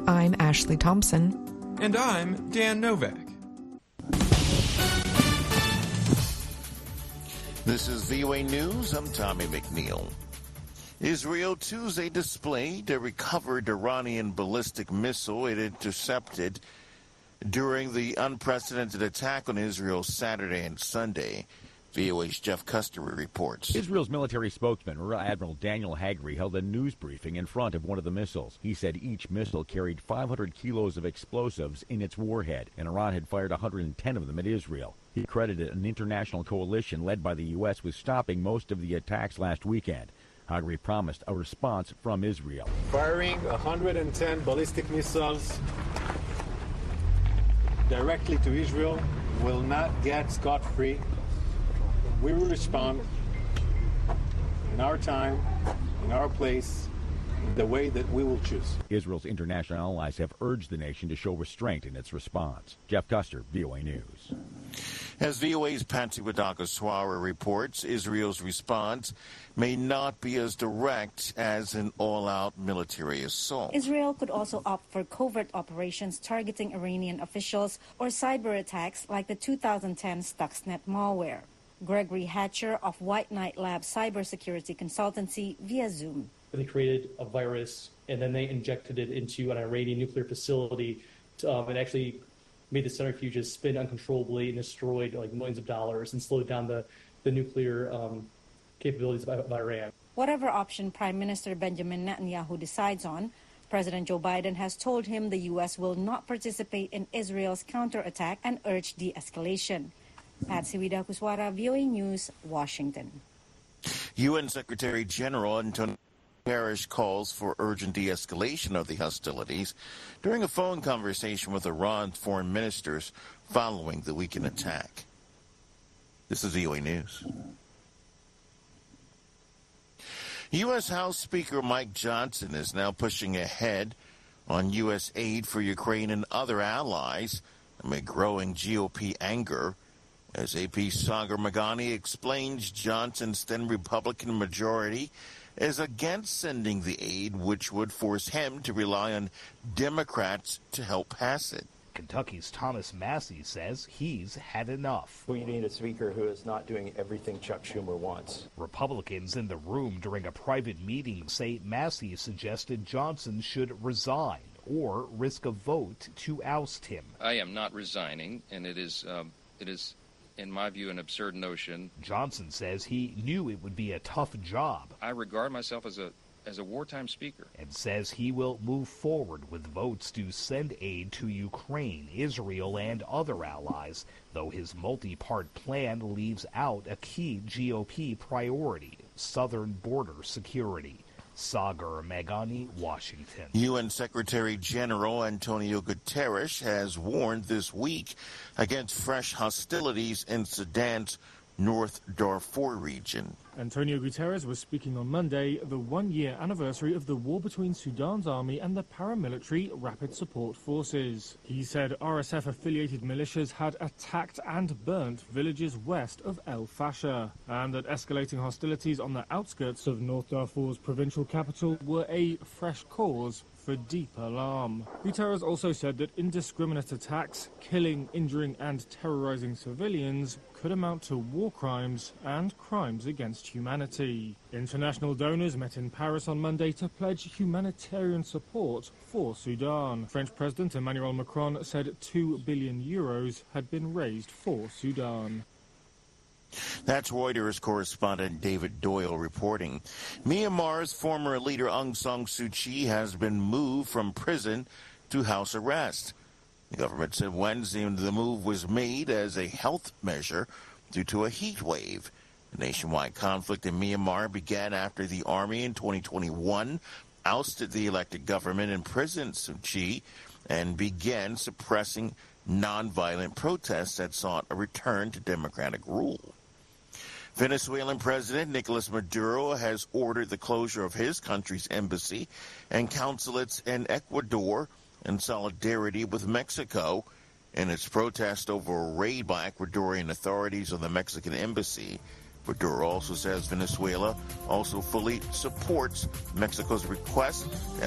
I'm Ashley Thompson. And I'm Dan Novak. This is VOA News. I'm Tommy McNeil. Israel Tuesday displayed a recovered Iranian ballistic missile it intercepted during the unprecedented attack on Israel Saturday and Sunday. VOA's Jeff Custer reports. Israel's military spokesman, Rear Admiral Daniel Hagari, held a news briefing in front of one of the missiles. He said each missile carried 500 kilos of explosives in its warhead, and Iran had fired 110 of them at Israel. He credited an international coalition led by the U.S. with stopping most of the attacks last weekend. Hagari promised a response from Israel. Firing 110 ballistic missiles directly to Israel will not get scot-free. We will respond in our time, in our place, the way that we will choose. Israel's international allies have urged the nation to show restraint in its response. Jeff Custer, VOA News. As VOA's Patsy Wadaka-Swara reports, Israel's response may not be as direct as an all-out military assault. Israel could also opt for covert operations targeting Iranian officials or cyber attacks like the 2010 Stuxnet malware. Gregory Hatcher of White Knight Labs cybersecurity consultancy via Zoom. They created a virus and then they injected it into an Iranian nuclear facility and actually made the centrifuges spin uncontrollably and destroyed like millions of dollars and slowed down the nuclear capabilities of Iran. Whatever option Prime Minister Benjamin Netanyahu decides on, President Joe Biden has told him the U.S. will not participate in Israel's counterattack and urged de-escalation. Patsy Wadaka-Swara, VOA News, Washington. UN Secretary General Antonio Guterres calls for urgent de-escalation of the hostilities during a phone conversation with Iran's foreign ministers following the weekend attack. This is VOA News. U.S. House Speaker Mike Johnson is now pushing ahead on U.S. aid for Ukraine and other allies amid growing GOP anger. As AP's Sagar Meghani explains, Johnson's then Republican majority is against sending the aid, which would force him to rely on Democrats to help pass it. Kentucky's Thomas Massie says he's had enough. We need a speaker who is not doing everything Chuck Schumer wants. Republicans in the room during a private meeting say Massie suggested Johnson should resign or risk a vote to oust him. I am not resigning, and it is in my view, an absurd notion. Johnson says he knew it would be a tough job. I regard myself as a wartime speaker. And says he will move forward with votes to send aid to Ukraine, Israel, and other allies, though his multi-part plan leaves out a key GOP priority, southern border security. Sagar Meghani, Washington. UN Secretary General Antonio Guterres has warned this week against fresh hostilities in Sudan's North Darfur region. Antonio Guterres was speaking on Monday, the one-year anniversary of the war between Sudan's army and the paramilitary Rapid Support Forces. He said RSF-affiliated militias had attacked and burnt villages west of El Fasher, and that escalating hostilities on the outskirts of North Darfur's provincial capital were a fresh cause for deep alarm. Guterres also said that indiscriminate attacks, killing, injuring and terrorizing civilians could amount to war crimes and crimes against humanity. International donors met in Paris on Monday to pledge humanitarian support for Sudan. French President Emmanuel Macron said 2 billion euros had been raised for Sudan. That's Reuters correspondent David Doyle reporting. Myanmar's former leader Aung San Suu Kyi has been moved from prison to house arrest. The government said Wednesday the move was made as a health measure due to a heat wave. The nationwide conflict in Myanmar began after the army in 2021 ousted the elected government, imprisoned Suu Kyi, and began suppressing nonviolent protests that sought a return to democratic rule. Venezuelan President Nicolas Maduro has ordered the closure of his country's embassy and consulates in Ecuador in solidarity with Mexico in its protest over a raid by Ecuadorian authorities on the Mexican embassy. Maduro also says Venezuela also fully supports Mexico's request that